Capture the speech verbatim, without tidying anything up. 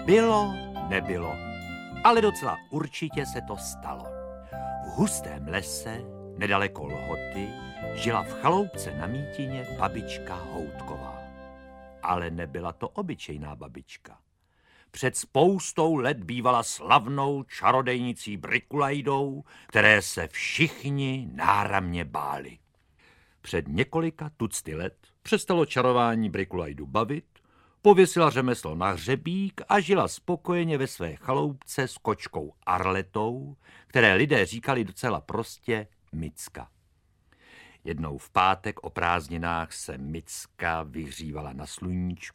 Bylo, nebylo, ale docela určitě se to stalo. V hustém lese, nedaleko Lhoty, žila v chaloupce na Mítině babička Houtková. Ale nebyla to obyčejná babička. Před spoustou let bývala slavnou čarodejnicí Brikulajdou, které se všichni náramně báli. Před několika tucty let přestalo čarování Brikulajdu bavit, pověsila řemeslo na hřebík a žila spokojeně ve své chaloupce s kočkou Arletou, které lidé říkali docela prostě Micka. Jednou v pátek o prázdninách se Micka vyhřívala na sluníčku